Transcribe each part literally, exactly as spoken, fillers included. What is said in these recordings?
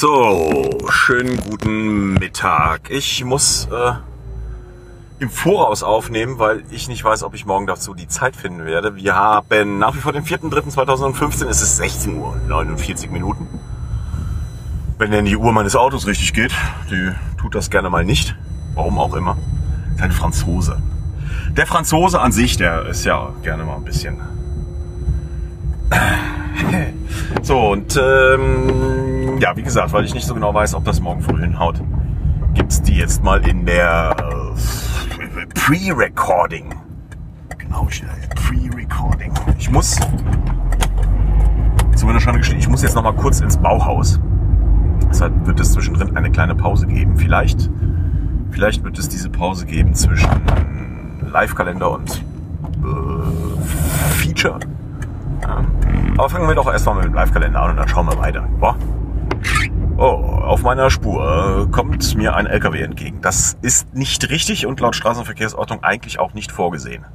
So, schönen guten Mittag. Ich muss äh, im Voraus aufnehmen, weil ich nicht weiß, ob ich morgen dazu die Zeit finden werde. Wir haben nach wie vor den vierten dritten zweitausendfünfzehn, es ist sechzehn Uhr neunundvierzig Minuten. Wenn denn die Uhr meines Autos richtig geht, die tut das gerne mal nicht. Warum auch immer. Das ist ein Franzose. Der Franzose an sich, der ist ja gerne mal ein bisschen... So, und ähm, ja, wie gesagt, weil ich nicht so genau weiß, ob das morgen früh hinhaut, gibt's die jetzt mal in der äh, Pre-Recording. Genau, Pre-Recording. Ich muss, zu meiner Schande gestehen, ich muss jetzt noch mal kurz ins Bauhaus. Deshalb wird es zwischendrin eine kleine Pause geben. Vielleicht, vielleicht wird es diese Pause geben zwischen Live-Kalender und äh, Feature. Ja. Aber fangen wir doch erstmal mit dem Live-Kalender an und dann schauen wir weiter. Boah. Oh, auf meiner Spur kommt mir ein L K W entgegen. Das ist nicht richtig und laut Straßenverkehrsordnung eigentlich auch nicht vorgesehen.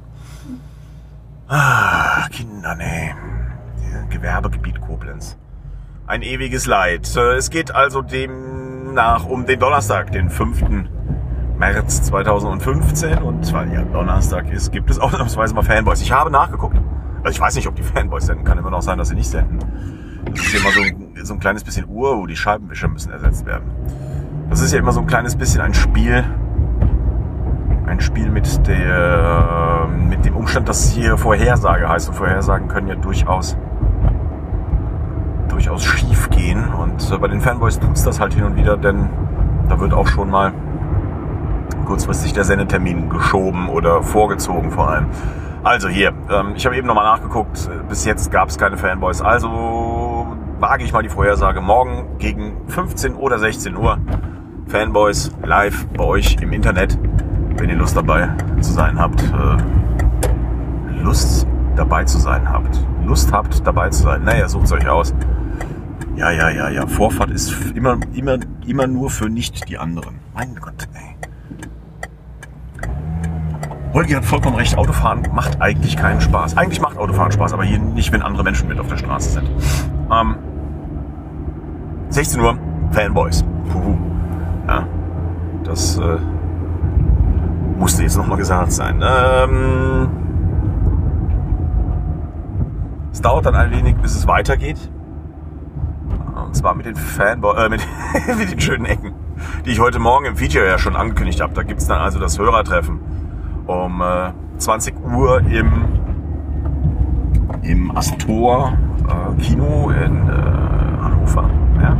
Ah, Kinder, nee. Gewerbegebiet Koblenz. Ein ewiges Leid. Es geht also demnach um den Donnerstag, den fünften März zweitausendfünfzehn. Und weil ja Donnerstag ist, gibt es ausnahmsweise mal Fanboys. Ich habe nachgeguckt. Also ich weiß nicht, ob die Fanboys senden. Kann immer noch sein, dass sie nicht senden. Das ist ja immer so ein, so ein kleines bisschen Uhr, wo die Scheibenwischer müssen ersetzt werden. Das ist ja immer so ein kleines bisschen ein Spiel. Ein Spiel mit der, mit dem Umstand, dass hier Vorhersage heißt. Und Vorhersagen können ja durchaus, durchaus schief gehen. Und bei den Fanboys tut's das halt hin und wieder, denn da wird auch schon mal kurzfristig der Sendetermin geschoben oder vorgezogen vor allem. Also hier, ähm, ich habe eben nochmal nachgeguckt, bis jetzt gab es keine Fanboys, also wage ich mal die Vorhersage, morgen gegen fünfzehn oder sechzehn Uhr Fanboys live bei euch im Internet, wenn ihr Lust dabei zu sein habt, äh, Lust dabei zu sein habt, Lust habt dabei zu sein, naja, sucht es euch aus. Ja, ja, ja, ja, Vorfahrt ist immer, immer, immer nur für nicht die anderen. Mein Gott, ey. Holgi hat vollkommen recht, Autofahren macht eigentlich keinen Spaß. Eigentlich macht Autofahren Spaß, aber hier nicht, wenn andere Menschen mit auf der Straße sind. Ähm, sechzehn Uhr, Fanboys. Puhu. Ja, das äh, musste jetzt nochmal gesagt sein. Ähm, es dauert dann ein wenig, bis es weitergeht. Und zwar mit den Fanboys, äh, mit, mit den schönen Ecken, die ich heute Morgen im Video ja schon angekündigt habe. Da gibt es dann also das Hörertreffen um äh, zwanzig Uhr im, im Astor äh, Kino in äh, Hannover. Ja.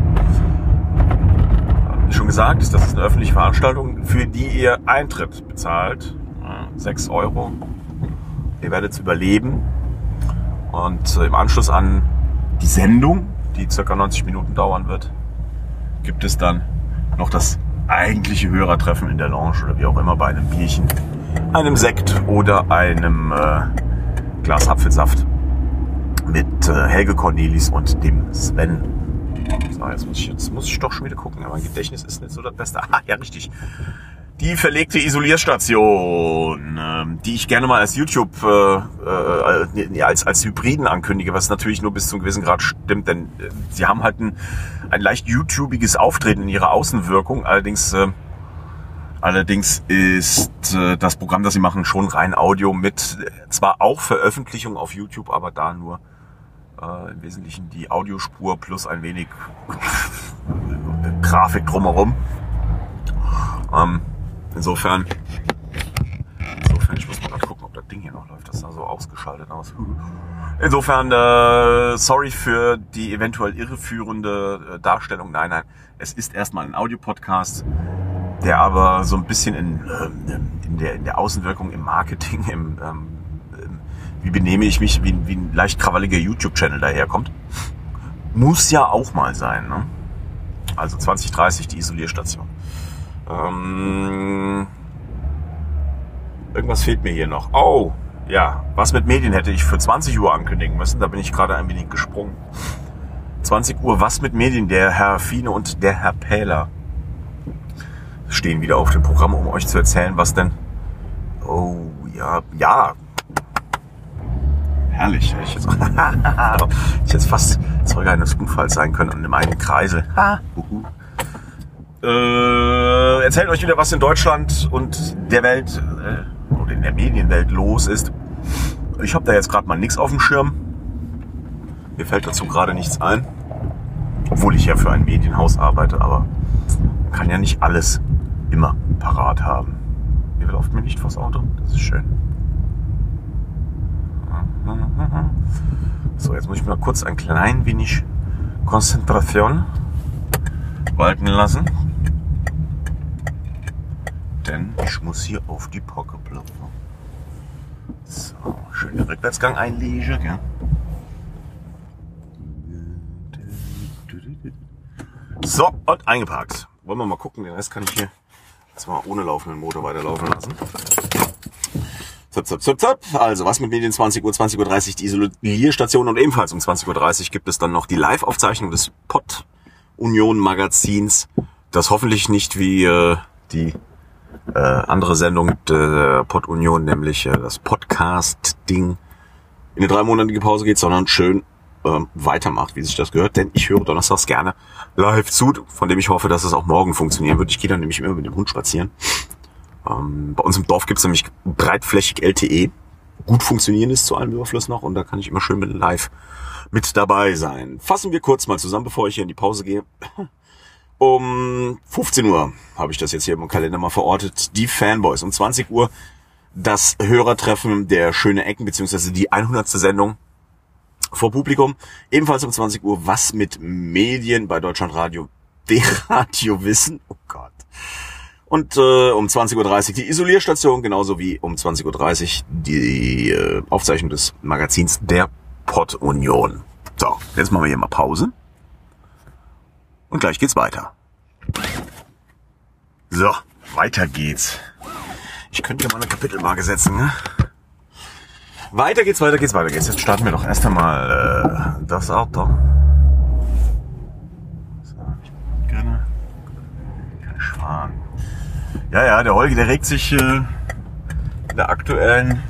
Wie schon gesagt, das ist eine öffentliche Veranstaltung, für die ihr Eintritt bezahlt. Ja, sechs Euro. Ihr werdet es überleben. Und äh, im Anschluss an die Sendung, die ca. neunzig Minuten dauern wird, gibt es dann noch das eigentliche Hörertreffen in der Lounge oder wie auch immer bei einem Bierchen, einem Sekt oder einem äh, Glas Apfelsaft mit äh, Helge Cornelis und dem Sven. So, jetzt muss ich, jetzt muss ich doch schon wieder gucken, aber mein Gedächtnis ist nicht so das Beste. Ah, ja, richtig. Die verlegte Isolierstation, äh, die ich gerne mal als YouTube, äh, äh, als, als Hybriden ankündige, was natürlich nur bis zu einem gewissen Grad stimmt, denn äh, sie haben halt ein, ein leicht YouTubiges Auftreten in ihrer Außenwirkung, allerdings... Äh, Allerdings ist äh, das Programm, das sie machen, schon rein Audio mit äh, zwar auch Veröffentlichung auf YouTube, aber da nur äh, im Wesentlichen die Audiospur plus ein wenig Grafik drumherum. Ähm, insofern, insofern, ich muss mal gerade gucken, ob das Ding hier noch läuft. Das sah so ausgeschaltet aus. Insofern, äh, sorry für die eventuell irreführende äh, Darstellung. Nein, nein, es ist erstmal ein Audiopodcast, der aber so ein bisschen in, in, der, in der Außenwirkung, im Marketing, im, ähm, wie benehme ich mich, wie, wie ein leicht krawalliger YouTube-Channel daherkommt. Muss ja auch mal sein, ne? Also zwanzig dreißig, die Isolierstation. Ähm, irgendwas fehlt mir hier noch. Oh, ja, was mit Medien hätte ich für zwanzig Uhr ankündigen müssen. Da bin ich gerade ein wenig gesprungen. zwanzig Uhr, was mit Medien? Der Herr Fiene und der Herr Pähler stehen wieder auf dem Programm, um euch zu erzählen, was denn... Oh, ja, ja. herrlich. Ich jetzt, ich jetzt fast Zeuge eines Unfalls sein können an einem einen Kreisel. Äh, erzählt euch wieder, was in Deutschland und der Welt äh, oder in der Medienwelt los ist. Ich habe da jetzt gerade mal nichts auf dem Schirm. Mir fällt dazu gerade nichts ein. Obwohl ich ja für ein Medienhaus arbeite, aber man kann ja nicht alles immer parat haben. Ihr lauft mir nicht vors Auto, das ist schön. So, jetzt muss ich mal kurz ein klein wenig Konzentration walten lassen. Denn ich muss hier auf die Parkplätze. So, schön den Rückwärtsgang einlegen, gell? So, und eingeparkt. Wollen wir mal gucken, den Rest kann ich hier jetzt mal ohne laufenden Motor weiterlaufen lassen. Zap, zap, zap, zap. Also, was mit Medien zwanzig Uhr, zwanzig Uhr dreißig die Isolierstation und ebenfalls um zwanzig Uhr dreißig gibt es dann noch die Live-Aufzeichnung des Pod Union Magazins, das hoffentlich nicht wie äh, die äh, andere Sendung der Pod Union, nämlich äh, das Podcast-Ding in eine dreimonatige Pause geht, sondern schön äh, weitermacht, wie sich das gehört. Denn ich höre donnerstags gerne live zu, von dem ich hoffe, dass es auch morgen funktionieren wird. Ich gehe dann nämlich immer mit dem Hund spazieren. Ähm, bei uns im Dorf gibt es nämlich breitflächig L T E, gut funktionierendes zu allem Überfluss noch, und da kann ich immer schön mit live mit dabei sein. Fassen wir kurz mal zusammen, bevor ich hier in die Pause gehe. Um fünfzehn Uhr habe ich das jetzt hier im Kalender mal verortet. Die Fanboys. Um zwanzig Uhr das Hörertreffen der Schöne Ecken, beziehungsweise die hundertste Sendung vor Publikum. Ebenfalls um zwanzig Uhr was mit Medien bei Deutschlandradio, D-Radio Wissen. Oh Gott. Und äh, um zwanzig Uhr dreißig die Isolierstation, genauso wie um zwanzig Uhr dreißig die äh, Aufzeichnung des Magazins der Pod Union. So, jetzt machen wir hier mal Pause. Und gleich geht's weiter. So, weiter geht's. Ich könnte ja mal eine Kapitelmarke setzen, ne? Weiter geht's, weiter geht's, weiter geht's. Jetzt starten wir doch erst einmal äh, das Auto. So, ich gerne. Kann ich fahren. Ja, ja, der Holgi, der regt sich äh, in der aktuellen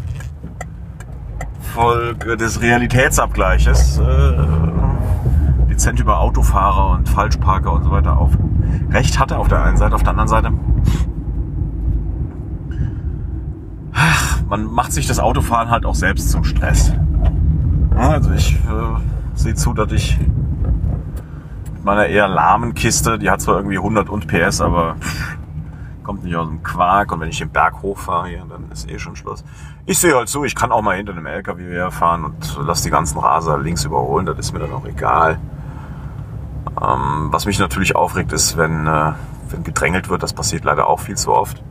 Folge des Realitätsabgleiches äh, dezent über Autofahrer und Falschparker und so weiter auf. Recht hat er auf der einen Seite, auf der anderen Seite. Ach, man macht sich das Autofahren halt auch selbst zum Stress. Also ich äh, sehe zu, dass ich mit meiner eher lahmen Kiste, die hat zwar irgendwie hundert und P S, aber kommt nicht aus dem Quark, und wenn ich den Berg hochfahre hier, dann ist eh schon Schluss. Ich sehe halt so, ich kann auch mal hinter einem L K W herfahren und lasse die ganzen Raser links überholen, das ist mir dann auch egal. Ähm, was mich natürlich aufregt, ist, wenn, äh, wenn gedrängelt wird, das passiert leider auch viel zu oft.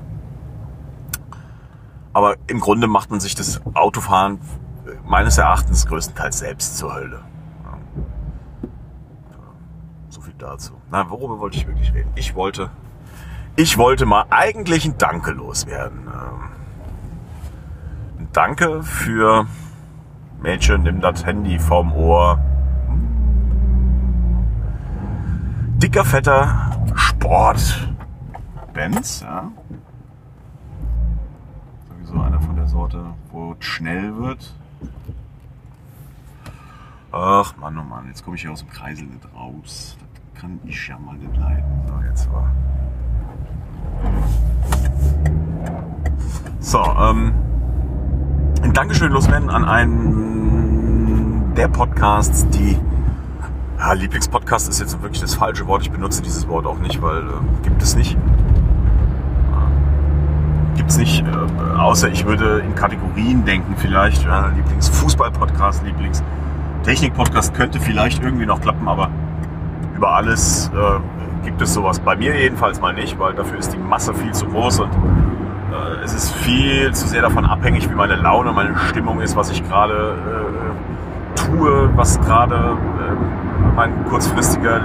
Aber im Grunde macht man sich das Autofahren meines Erachtens größtenteils selbst zur Hölle. So viel dazu. Na, worüber wollte ich wirklich reden? Ich wollte... Ich wollte mal eigentlich ein Danke loswerden. Ein Danke für Mädchen, nimm das Handy vom Ohr. Dicker, fetter Sport. Benz, ja. Sowieso einer von der Sorte, wo es schnell wird. Ach Mann, oh Mann, jetzt komme ich hier aus dem Kreisel nicht raus. Das kann ich ja mal nicht leiden. So, jetzt war... So, ähm, ein Dankeschön loswerden an einen der Podcasts, die, ja, Lieblingspodcast ist jetzt wirklich das falsche Wort, ich benutze dieses Wort auch nicht, weil äh, gibt es nicht. Äh, gibt es nicht, äh, außer ich würde in Kategorien denken vielleicht, ja, Lieblingsfußball-Podcast, Lieblingstechnik-Podcast könnte vielleicht irgendwie noch klappen, aber über alles äh, gibt es sowas bei mir jedenfalls mal nicht, weil dafür ist die Masse viel zu groß und äh, es ist viel zu sehr davon abhängig, wie meine Laune, meine Stimmung ist, was ich gerade äh, tue, was gerade äh, mein kurzfristiger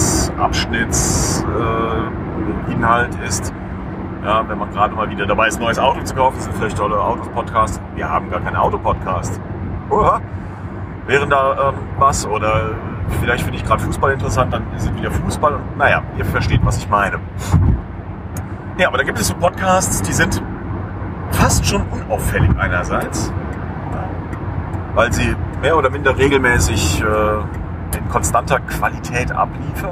Lebensabschnittsinhalt äh, ist. Ja, wenn man gerade mal wieder dabei ist, ein neues Auto zu kaufen, sind vielleicht tolle Autos-Podcasts. Wir haben gar keinen Autopodcast. Oha. Wären da ähm, was oder vielleicht finde ich gerade Fußball interessant, dann ist es wieder Fußball und naja, ihr versteht, was ich meine. Ja, aber da gibt es so Podcasts, die sind fast schon unauffällig einerseits. weil sie mehr oder minder regelmäßig äh, in konstanter Qualität abliefern.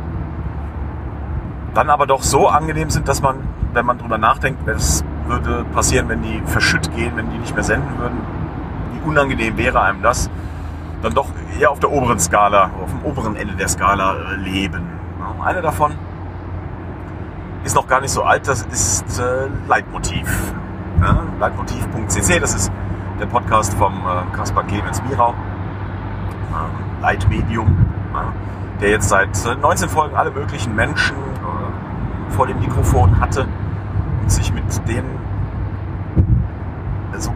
Dann aber doch so angenehm sind, dass man, wenn man drüber nachdenkt, was würde passieren, wenn die verschütt gehen, wenn die nicht mehr senden würden, wie unangenehm wäre einem das, dann doch eher auf der oberen Skala, auf dem oberen Ende der Skala äh, leben. Ja, eine davon ist noch gar nicht so alt, das ist äh, Leitmotiv. Ja, Leitmotiv punkt c c, das ist der Podcast vom äh, Kaspar Clemens Mirau, äh, Leitmedium, ja, der jetzt seit äh, neunzehn Folgen alle möglichen Menschen äh, vor dem Mikrofon hatte und sich mit denen also,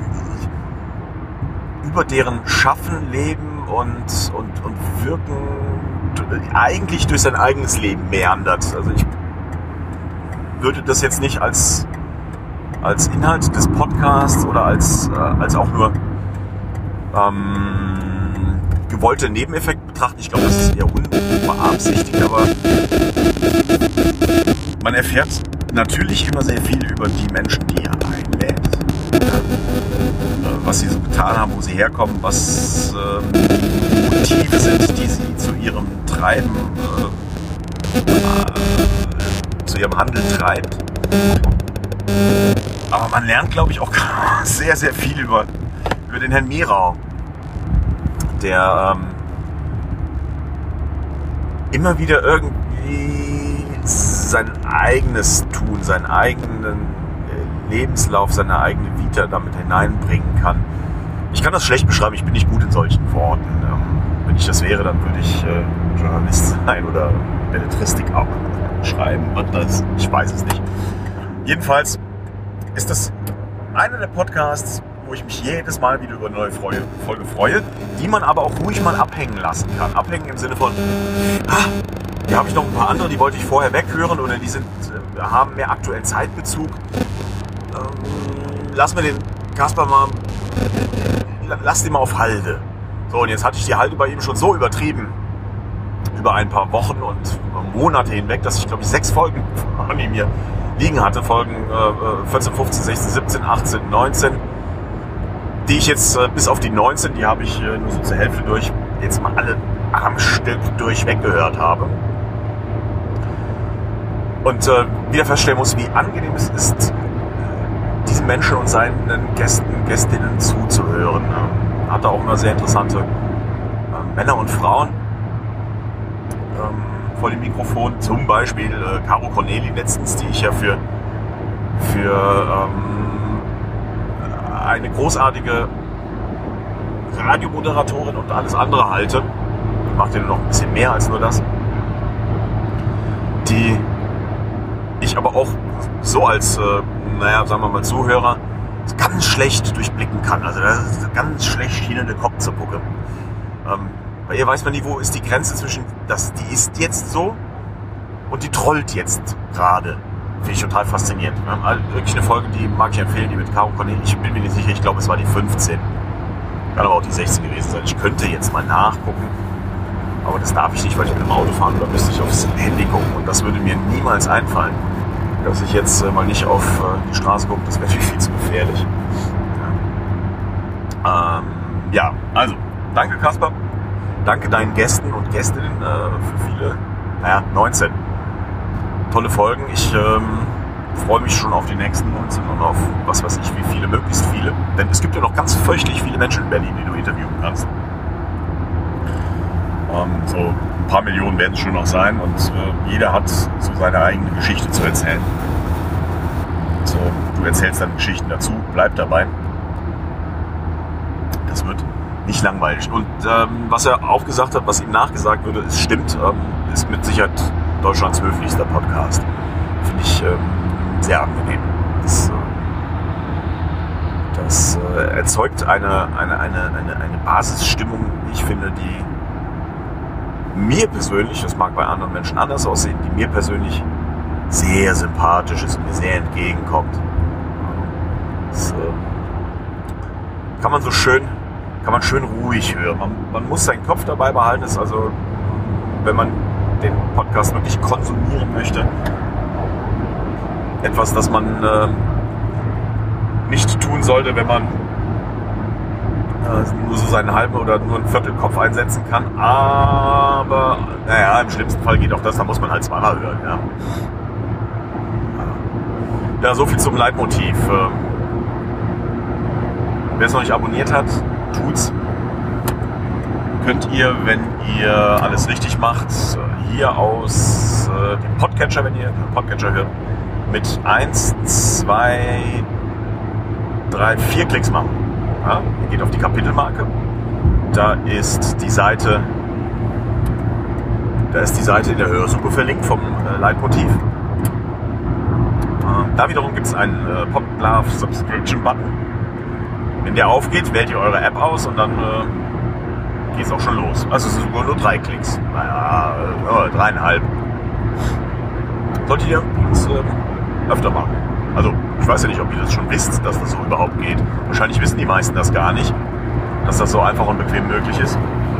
über deren Schaffen, Leben und, und, und Wirken eigentlich durch sein eigenes Leben meandert. Also ich würde das jetzt nicht als, als Inhalt des Podcasts oder als, äh, als auch nur ähm, gewollte Nebeneffekt betrachten. Ich glaube, das ist eher unbeabsichtigt, aber man erfährt natürlich immer sehr viel über die Menschen, die er einlädt. Was sie so getan haben, wo sie herkommen, was äh, die Motive sind, die sie zu ihrem Treiben, äh, äh, zu ihrem Handel treibt. Aber man lernt, glaube ich, auch sehr, sehr viel über, über den Herrn Mirau, der ähm, immer wieder irgendwie sein eigenes Tun, seinen eigenen Lebenslauf, seine eigene Vita damit hineinbringen kann. Ich kann das schlecht beschreiben, ich bin nicht gut in solchen Worten. Ähm, wenn ich das wäre, dann würde ich äh, Journalist sein oder Belletristik auch schreiben. Und das, ich weiß es nicht. Jedenfalls ist das einer der Podcasts, wo ich mich jedes Mal wieder über eine neue Folge freue, die man aber auch ruhig mal abhängen lassen kann. Abhängen im Sinne von, ah, hier habe ich noch ein paar andere, die wollte ich vorher weghören oder die sind, äh, haben mehr aktuellen Zeitbezug. Lass mir den Kaspar mal, lass den mal auf Halde. So, und jetzt hatte ich die Halde bei ihm schon so übertrieben, über ein paar Wochen und Monate hinweg, dass ich, glaube ich, sechs Folgen von ihm hier liegen hatte. Folgen äh, vierzehn, fünfzehn, sechzehn, siebzehn, achtzehn, neunzehn. Die ich jetzt äh, bis auf die neunzehn, die habe ich äh, nur so zur Hälfte durch, jetzt mal alle am Stück durchweg gehört habe. Und äh, wieder feststellen muss, wie angenehm es ist, diesen Menschen und seinen Gästen, Gästinnen zuzuhören. Er hatte auch immer sehr interessante äh, Männer und Frauen ähm, vor dem Mikrofon. Zum Beispiel äh, Caro Corneli letztens, die ich ja für, für ähm, eine großartige Radiomoderatorin und alles andere halte. Die macht ja noch ein bisschen mehr als nur das. Die ich aber auch so als äh, naja, sagen wir mal Zuhörer, ganz schlecht durchblicken kann. Also das ist ganz schlecht hin in den Kopf zu gucken. Ähm, bei ihr weiß man nie, wo ist die Grenze zwischen, das, die ist jetzt so und die trollt jetzt gerade. Finde ich total faszinierend. Also wirklich eine Folge, die mag ich empfehlen, die mit Caro Corneli. Ich bin mir nicht sicher, ich glaube es war die fünfzehn. Kann aber auch die sechzehn gewesen sein. Ich könnte jetzt mal nachgucken, aber das darf ich nicht, weil ich mit dem Auto fahren, da müsste ich aufs Handy gucken und das würde mir niemals einfallen. Dass ich jetzt äh, mal nicht auf äh, die Straße gucke, das wäre viel zu gefährlich. Ja. Ähm, ja, also, danke Kaspar. Danke deinen Gästen und Gästinnen äh, für viele, naja, neunzehn tolle Folgen. Ich ähm, freue mich schon auf die nächsten neunzehn und auf, was weiß ich, wie viele, möglichst viele. Denn es gibt ja noch ganz fürchterlich viele Menschen in Berlin, die du interviewen kannst. Ähm, so ein paar Millionen werden es schon noch sein und äh, jeder hat so seine eigene Geschichte zu erzählen. So, du erzählst dann Geschichten dazu, bleib dabei. Das wird nicht langweilig. Und ähm, was er auch gesagt hat, was ihm nachgesagt würde, es stimmt, ähm, ist mit Sicherheit Deutschlands höflichster Podcast. Finde ich ähm, sehr angenehm. Das, äh, das äh, erzeugt eine, eine, eine, eine, eine Basisstimmung, wie ich finde, die mir persönlich, das mag bei anderen Menschen anders aussehen, die mir persönlich sehr sympathisch ist und mir sehr entgegenkommt. Das äh, kann man so schön, kann man schön ruhig hören. Man, man muss seinen Kopf dabei behalten. Das ist also, wenn man den Podcast wirklich konsumieren möchte, etwas, das man äh, nicht tun sollte, wenn man äh, nur so seinen halben oder nur einen Viertelkopf einsetzen kann. Aber naja, im schlimmsten Fall geht auch das, da muss man halt zweimal hören. Ja, ja, so viel zum Leitmotiv. Wer es noch nicht abonniert hat, tut's. Könnt ihr, wenn ihr alles richtig macht, hier aus äh, dem Podcatcher, wenn ihr einen Podcatcher hört, mit eins, zwei, drei, vier Klicks machen. Ja, ihr geht auf die Kapitelmarke. Da ist die Seite, da ist die Seite in der Hörsuche verlinkt vom äh, Leitmotiv. Äh, da wiederum gibt es einen äh, Podlove Subscription Button. Wenn der aufgeht, wählt ihr eure App aus und dann äh, geht es auch schon los. Also es sind sogar nur drei Klicks. Naja, äh, dreieinhalb. Solltet ihr übrigens äh, öfter machen. Also ich weiß ja nicht, ob ihr das schon wisst, dass das so überhaupt geht. Wahrscheinlich wissen die meisten das gar nicht, dass das so einfach und bequem möglich ist.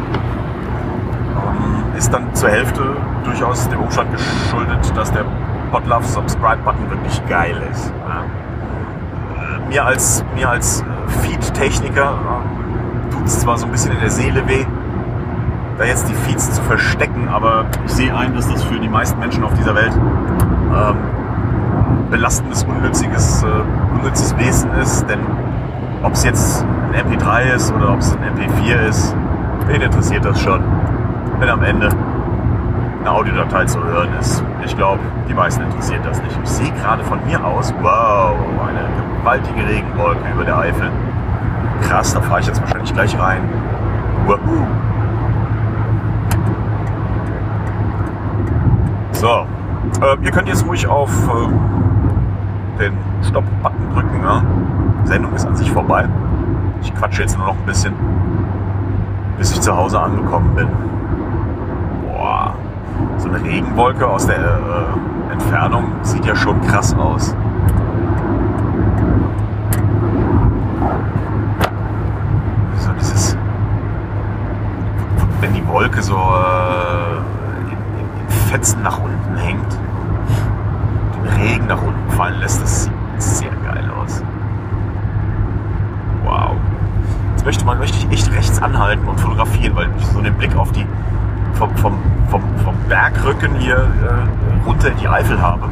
Ähm, ist dann zur Hälfte durchaus dem Umstand geschuldet, dass der Podlove Subscribe Button wirklich geil ist. Ja. Äh, mir als, mir als Feed-Techniker äh, tut es zwar so ein bisschen in der Seele weh, da jetzt die Feeds zu verstecken, aber ich sehe ein, dass das für die meisten Menschen auf dieser Welt ähm, belastendes, unnütziges, äh, unnützes Wesen ist, denn ob es jetzt ein M P drei ist oder ob es ein M P vier ist, wen interessiert das schon, wenn am Ende eine Audiodatei zu hören ist. Ich glaube, die meisten interessiert das nicht. Ich sehe gerade von mir aus, wow, eine gewaltige Regenwolke über der Eifel. Krass, da fahre ich jetzt wahrscheinlich gleich rein. Wahoo. So, äh, ihr könnt jetzt ruhig auf äh, den Stopp-Button drücken. Ja? Die Sendung ist an sich vorbei. Ich quatsche jetzt nur noch ein bisschen, bis ich zu Hause angekommen bin. Boah, so eine Regenwolke aus der äh, Entfernung sieht ja schon krass aus. So dieses, wenn die Wolke so äh, in, in, in Fetzen nach unten hängt, den Regen nach unten fallen lässt, das sieht sehr geil aus. Wow. Jetzt möchte man möchte ich echt rechts anhalten und fotografieren, weil ich so den Blick auf die vom, vom, vom, vom Bergrücken hier äh, runter in die Eifel habe.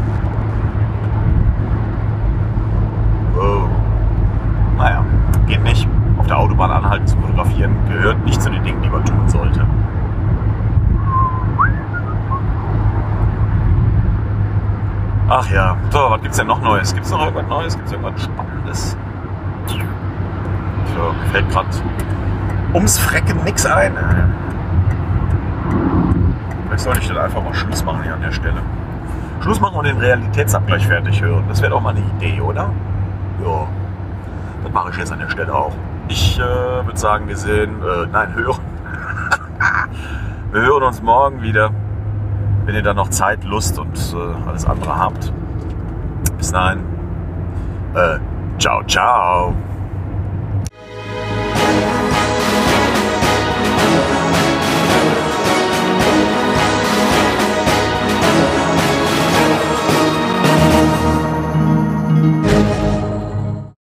Wow. Naja, geht nicht. Auf der Autobahn anhalten zu fotografieren gehört nicht zu den Dingen, die man tun sollte. Ach ja, so, was gibt's denn noch Neues? Gibt's noch irgendwas Neues? Gibt's irgendwas Spannendes? So, mir fällt gerade ums Frecken nix ein. Vielleicht sollte ich dann einfach mal Schluss machen hier an der Stelle. Schluss machen und den Realitätsabgleich fertig hören. Das wäre doch mal eine Idee, oder? Ja, das mache ich jetzt an der Stelle auch. Ich äh, würde sagen, wir sehen, äh, nein, hören. Wir hören uns morgen wieder, wenn ihr dann noch Zeit, Lust und äh, alles andere habt. Bis dahin. Äh, ciao, ciao.